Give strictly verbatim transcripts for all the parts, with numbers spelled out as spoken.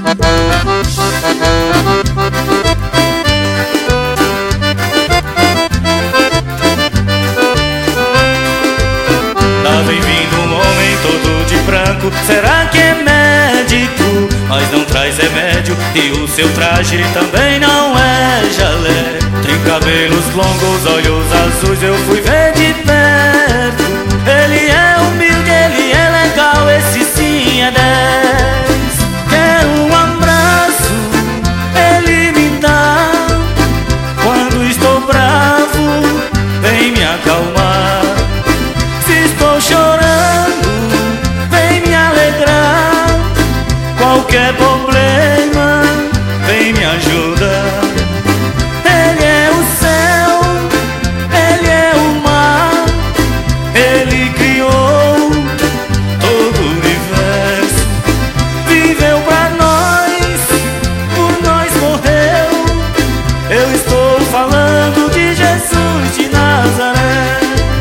Lá vem vindo um homem todo de branco. Será que é médico? Mas não traz remédio e o seu traje também não é jalé. Tem cabelos longos, olhos azuis, eu fui ver de perto. Ele é humilde, ele é legal, esse sim é dez. Quero um abraço, ele me dá. Quando estou bravo, vem me acalmar. Se estou chorando, vem me alegrar. Qualquer problema, vem me ajudar. Ele é o céu, ele é o mar. Ele criou todo o universo. Viveu pra nós, por nós morreu. Eu estou falando de Jesus de Nazaré.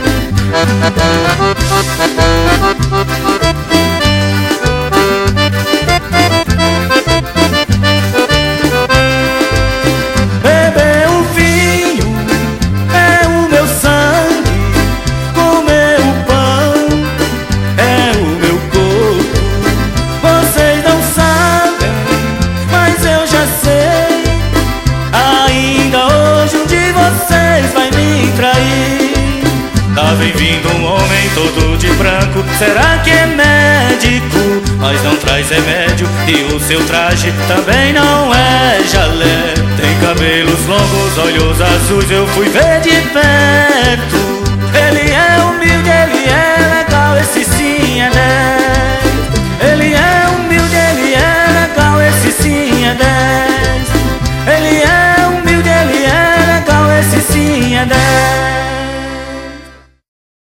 Beber o vinho é o meu sangue, comer o pão é o meu corpo. Vocês não sabem, mas eu já sei. Ainda hoje um de vocês vai me trair. Lá vem vindo um homem todo de branco. Será que é médico? Mas não traz remédio e o seu traje também não é jalé. Tem cabelos longos, olhos azuis, eu fui ver de perto. Ele é humilde, ele é legal, esse sim é dez. Ele é humilde, ele é legal, esse sim é dez. Ele é humilde, ele é legal, esse sim é dez.